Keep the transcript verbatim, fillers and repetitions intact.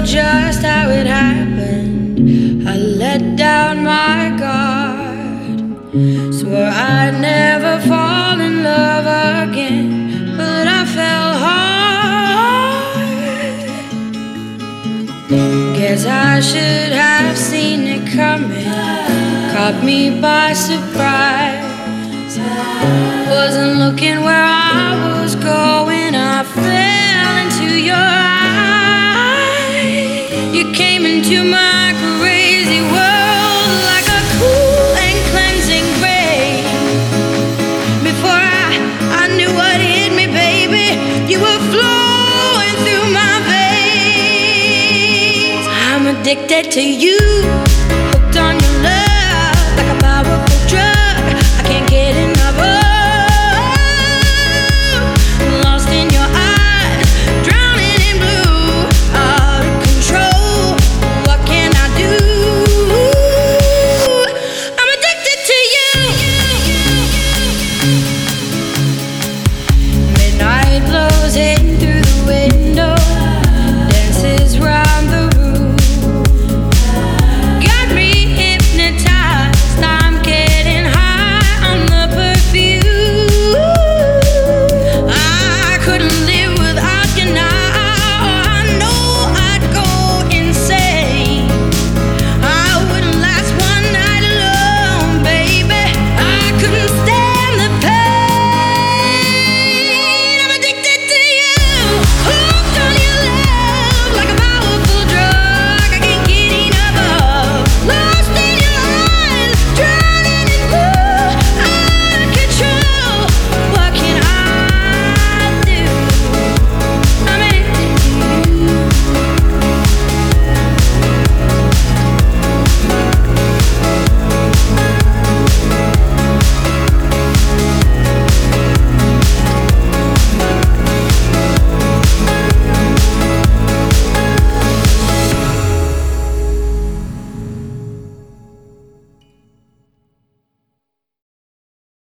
just how it happened. I let down my guard, swore I'd never fall in love again, but I fell hard. Guess I should have seen it coming, caught me by surprise. Wasn't looking where I was going, I fell into your eyes. You came into my crazy world like a cool and cleansing rain. Before I, I knew what hit me, baby, you were flowing through my veins. I'm addicted to you.